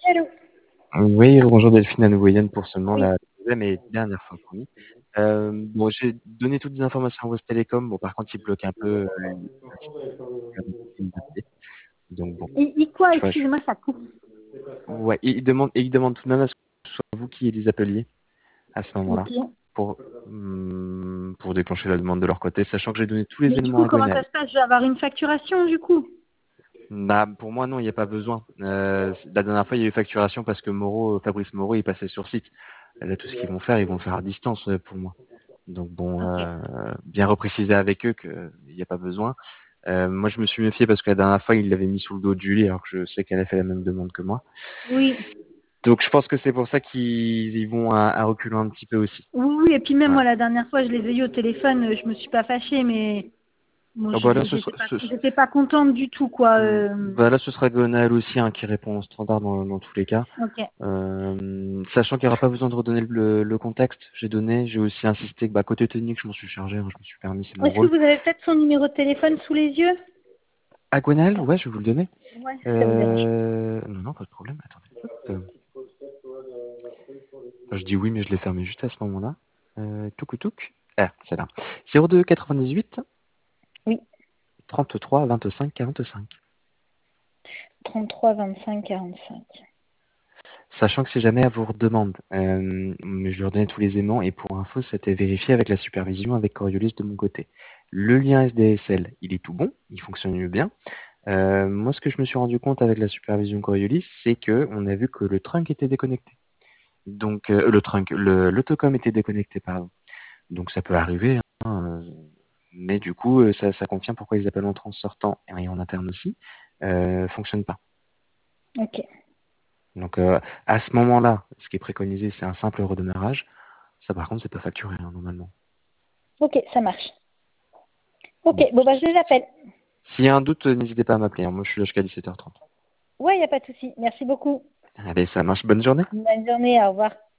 Allô. Oui, bonjour Delphine, à nouveau Yann pour seulement Oui. la deuxième et dernière fois promis. Bon, j'ai donné toutes les informations à Rose Télécom. Bon, par contre, il bloque un peu le site d'appeler. Donc bon, Quoi? tu vois, Excusez-moi, ça coupe. ouais, il demande tout de même à ce que ce soit vous qui les appeliez à ce moment-là Ok. pour déclencher la demande de leur côté, sachant que j'ai donné tous les Mais du éléments coup, à comment Gwenaël. ça se passe? Je vais avoir une facturation, du coup. Bah, pour moi, non, il n'y a pas besoin. La dernière fois, il y a eu facturation parce que Fabrice Moreau, il passait sur site. Là, tout ce qu'ils vont faire, ils vont le faire à distance pour moi. Donc bon, Ok. bien repréciser avec eux qu'il n'y a pas besoin. Moi, je me suis méfié parce que la dernière fois, il l'avait mis sous le dos de Julie, alors que je sais qu'elle a fait la même demande que moi. Oui. Donc, je pense que c'est pour ça qu'ils y vont à reculons un petit peu aussi. Oui, oui, et puis même moi, Voilà. la dernière fois, je les ai eu au téléphone, je me suis pas fâchée, mais bon, Oh, bah là, j'étais pas contente du tout, quoi. bah là, ce sera Gonal aussi hein, qui répond au standard dans tous les cas. Ok. Sachant qu'il n'y aura pas besoin de redonner le contexte, j'ai aussi insisté que bah, côté technique, je m'en suis chargé, hein, je me suis permis, c'est mon Est-ce que rôle. vous avez peut-être son numéro de téléphone sous les yeux? À Gwenal, ouais, je vais vous le donner. Ouais, si ça vous dérange pas. Non, non, pas de problème, attendez. Je dis oui, mais je l'ai fermé juste à ce moment-là. Touc. Ah, c'est là. 02 98 Oui. 33 25 45. 33 25 45. Sachant que si jamais elle vous redemande, je lui redonnais tous les aimants et pour info, c'était vérifié avec la supervision avec Coriolis de mon côté. Le lien SDSL, il est tout bon, il fonctionne bien. Moi, ce que je me suis rendu compte avec la supervision Coriolis, c'est que on a vu que le trunk était déconnecté. Donc l'autocom était déconnecté, pardon. Donc ça peut arriver, hein, mais du coup, ça confirme pourquoi les appels entrants sortants et en interne aussi fonctionnent pas. Ok. Donc à ce moment-là, ce qui est préconisé, c'est un simple redémarrage. Ça, par contre, c'est pas facturé hein, normalement. Ok, ça marche. Ok, Bon, bon, bah, je les appelle. s'il y a un doute, n'hésitez pas à m'appeler. Hein. Moi, je suis là jusqu'à 17h30. Ouais, il n'y a pas de souci. Merci beaucoup. Allez, ça marche. Bonne journée. Bonne journée, au revoir.